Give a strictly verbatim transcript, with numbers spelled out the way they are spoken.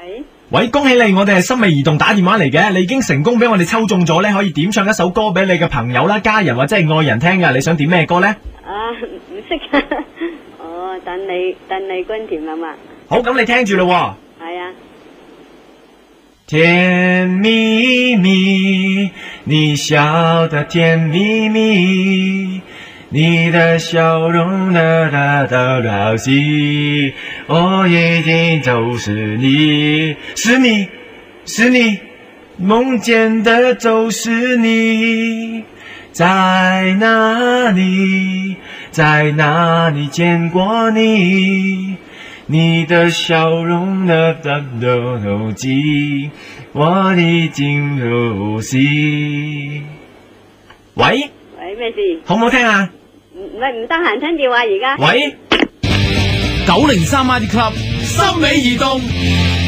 喂喂，恭喜你，我哋係心美移動打電話嚟嘅，你已經成功俾我哋抽中咗咧，可以點唱一首歌俾你嘅朋友啦、家人或者係愛人聽噶，你想點咩歌咧？ 啊，唔識啊。哦，等你等你君甜係嘛？ 好，咁你聽住咯。 係啊。 甜蜜蜜，你笑得甜蜜蜜，你的笑容那那的好戲，我已經就是你，是你，是你，夢見的就是你，在哪裏，在哪裏見過你？你的笑容的的的記，我已經入戲。喂喂，咩事？ 好唔好聽啊？ 唔唔係唔得閒聽電話而家。 喂， 九零三 I D Club 心美移動。